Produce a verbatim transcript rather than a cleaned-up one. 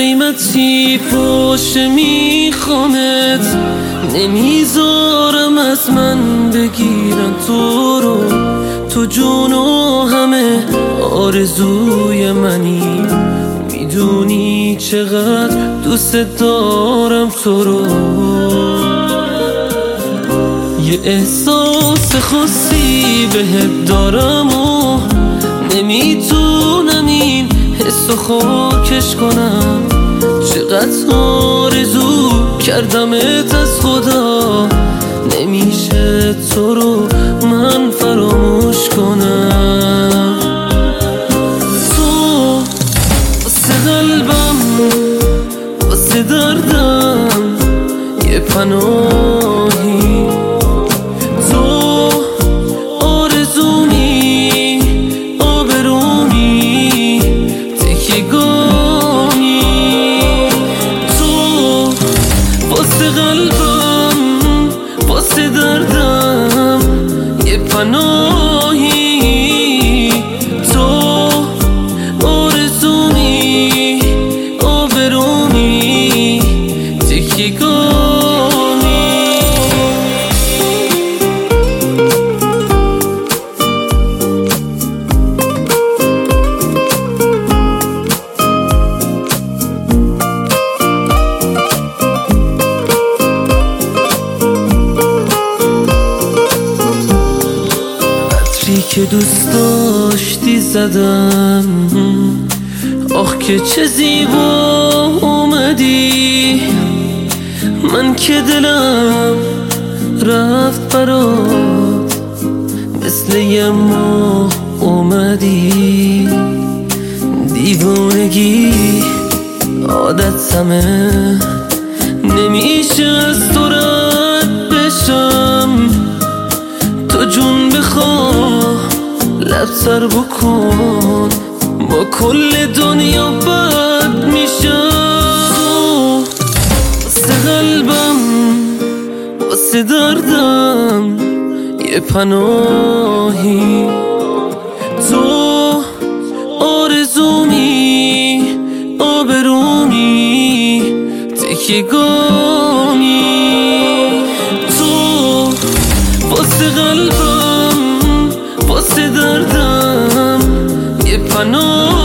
قیمتی پشت میخوامت، نمیذارم از من بگیرن تو رو. تو جون و همه آرزوی منی، میدونی چقدر دوست دارم تو رو. یه احساس خاصی بهت دارم و نمیتونم این حسو خاکش کنم. چقدر آرزو کردمت از خدا، نمیشه تو رو من فراموش کنم. تو واسه قلبم، واسه دردم یه پناهی. تو آرزومی، آبرومی، تکیگامی. تو واسه قلبم، واسه دردم یه پناهی. تو آرزومی، آبرومی، تکیگامی. که دوست داشتی زدم، آخ که چه زیبا اومدی. من که دلم رفت برات، مثل یه ماه اومدی. دیوانگی عادتمه، نمیشه از تو رد بشم. تو جون بخواه لب سر بکن، با کل دنیا بد میشم. تو واسه قلبم، واسه دردم یه پناهی. تو آرزومی، آبرومی، تکیگامی. تو واسه قلبم، واسه دردم یه پناه.